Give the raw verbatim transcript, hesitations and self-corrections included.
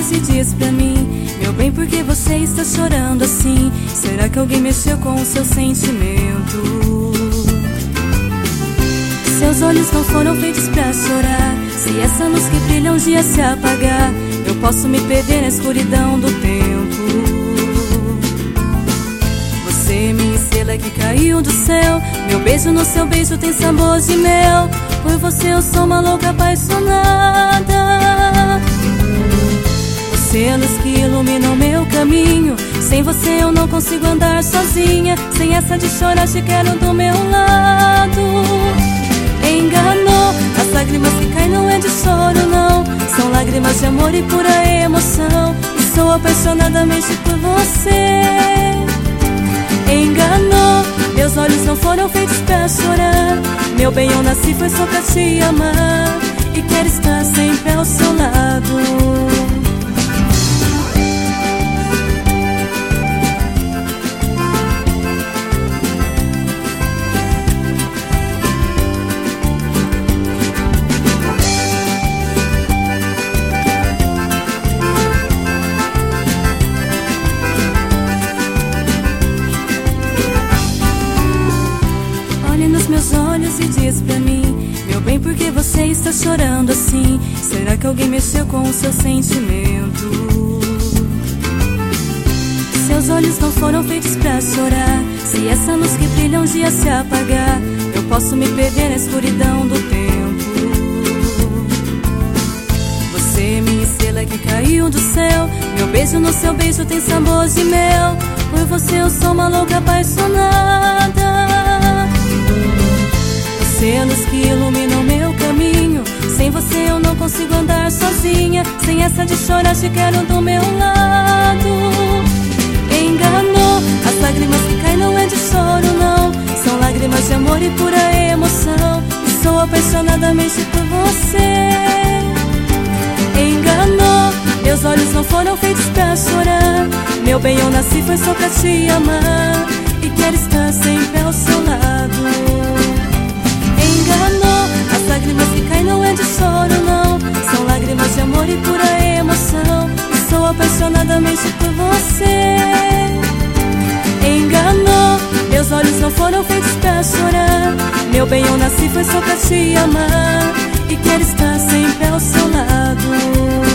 olhos e diz pra mim: meu bem, por que você está chorando assim? Será que alguém mexeu com o seu sentimento? Seus olhos não foram feitos pra chorar. Se essa luz que brilha um dia se apagar, eu posso me perder na escuridão do tempo. Você, minha estrela que caiu do céu, meu beijo no seu beijo tem sabor de mel. Por você eu sou uma louca apaixonada. Você é a luz que ilumina o meu caminho. Sem você eu não consigo andar sozinha. Sem essa de chorar te quero do meu lado. Enganou, as lágrimas que caem não é de choro não. São lágrimas de amor e pura emoção. E sou apaixonadamente por você. Enganou, meus olhos não foram feitos pra chorar. Meu bem, eu nasci foi só pra te amar. E quero estar sempre ao seu lado. Nos meus olhos e diz pra mim: meu bem, por que você está chorando assim? Será que alguém mexeu com o seu sentimento? Seus olhos não foram feitos pra chorar. Se essa luz que brilha um dia se apagar, eu posso me perder na escuridão do tempo. Você, minha estrela que caiu do céu, meu beijo no seu beijo tem sabor de mel. Por você eu sou uma louca apaixonada. Você é a luz que ilumina o meu caminho. Sem você eu não consigo andar sozinha. Sem essa de chorar te quero do meu lado. Enganou, as lágrimas que caem não é de choro não. São lágrimas de amor e pura emoção. E sou apaixonadamente por você. Enganou, meus olhos não foram feitos pra chorar. Meu bem, eu nasci foi só pra te amar. E quero estar sempre ao seu lado. Enganou, as lágrimas que caem não é de choro não. São lágrimas de amor e pura emoção. E sou apaixonadamente por você. Enganou, meus olhos não foram feitos pra chorar. Meu bem, eu nasci foi só pra te amar. E quero estar sempre ao seu lado.